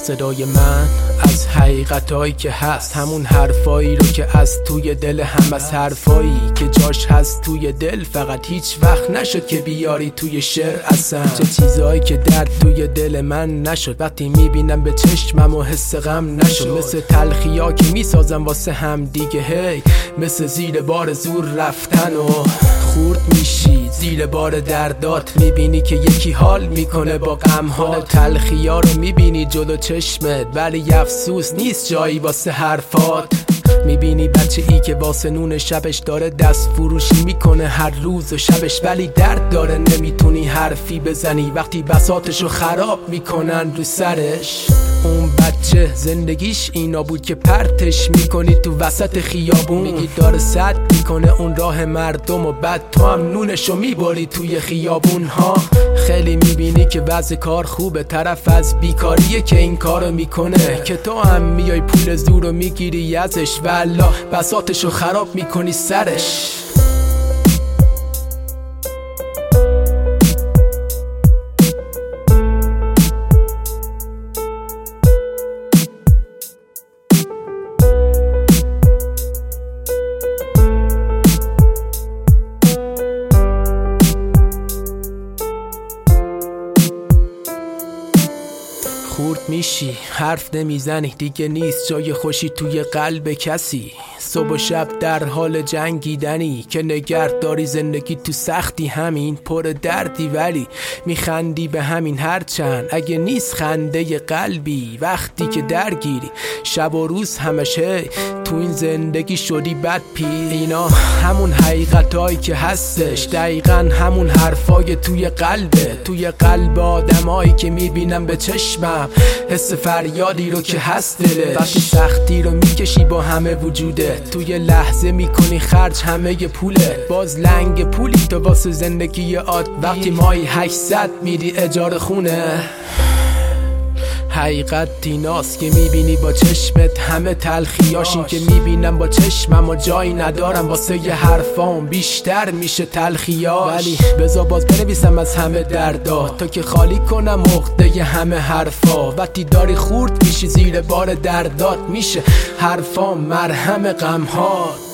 صدای من از حقیقتایی که هست، همون حرفایی رو که از توی دل هم، از حرفایی که جاش هست توی دل، فقط هیچ وقت نشد که بیاری توی شعر اصلا. چه چیزایی که درد توی دل من نشد، وقتی میبینم به چشمم و حس غم نشد. مثل تلخیا که میسازم واسه هم دیگه، هی مثل زیر بار زور رفتن و خورد میشی زیر بار دردات. میبینی که یکی حال میکنه با غم‌ها، تلخیا رو میبینی جلو چشمت، ولی افسوس نیست جایی واسه حرفات. میبینی بچه ای که واسه نون شبش داره دست فروشی میکنه هر روز و شبش، ولی درد داره نمیتونی حرفی بزنی وقتی بساطشو خراب میکنن رو سرش. اون بچه زندگیش اینا بود که پرتش میکنی تو وسط خیابون، میگی داره سد میکنه اون راه مردم و بعد تو هم نونشو میباری توی خیابون ها. خیلی میبینی که وضع کار خوبه، طرف از بیکاریه که این کارو میکنه، که تو هم میای پول زورو میگیری ازش، والا بساطشو خراب میکنی سرش. خورد میشی حرف نمیزنی دیگه، نیست جای خوشی توی قلب کسی. صبح و شب در حال جنگیدنی که نگرد داری زندگی تو سختی، همین پر دردی ولی میخندی به همین. هرچند اگه نیست خنده قلبی وقتی که درگیری شب و روز همشه تو این زندگی شدی بد پی. اینا همون حقیقتایی که هستش، دقیقا همون حرفای توی قلبه، توی قلب آدمایی که میبینم به چشمم، حس فریادی رو که هست دله. وقتی سختی رو میکشی با همه وجوده، توی لحظه میکنی خرج همه پوله، باز لنگ پولی تو واسه زندگی عادی. وقتی مایی 800 میدی اجاره خونه، حقیقت ایناست که میبینی با چشمت همه تلخیاشین که میبینم با چشمم و جایی ندارم واسه یه حرفام، بیشتر میشه تلخیاش. ولی بذار باز بنویسم از همه دردا تا که خالی کنم عقده همه حرفا. وقتی داری خورد میشی زیر بار دردات، میشه حرفام مرهم غمهات.